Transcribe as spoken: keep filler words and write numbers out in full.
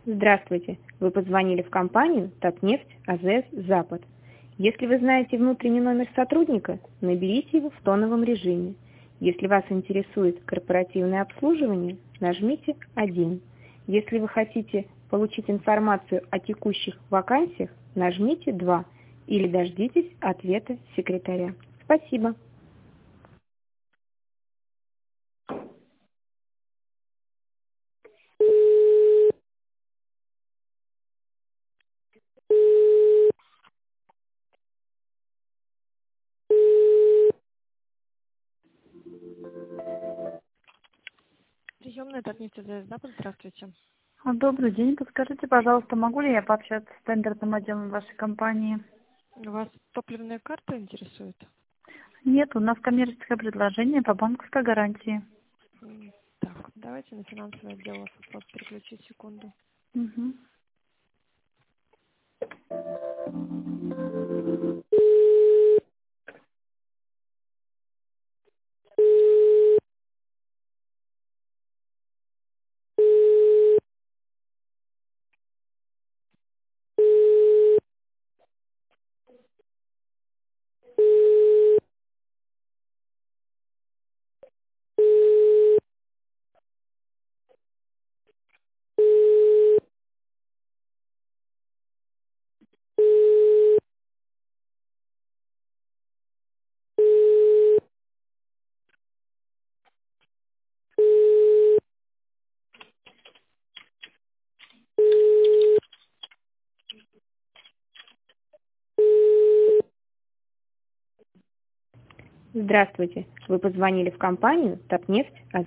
Здравствуйте! Вы позвонили в компанию «Татнефть АЗС Запад». Если вы знаете внутренний номер сотрудника, наберите его в тоновом режиме. Если вас интересует корпоративное обслуживание, нажмите один. Если вы хотите получить информацию о текущих вакансиях, нажмите два или дождитесь ответа секретаря. Спасибо! Приемная Татнефть АЗС Запад, здравствуйте. А, Добрый день. Подскажите, пожалуйста, могу ли я пообщаться с тендерным отделом вашей компании? Вас топливная карта интересует? Нет, у нас коммерческое предложение по банковской гарантии. М, Так, давайте на финансовый отдел вас попробую переключить секунду. Мгм. Здравствуйте! Вы позвонили в компанию «Татнефть АЗС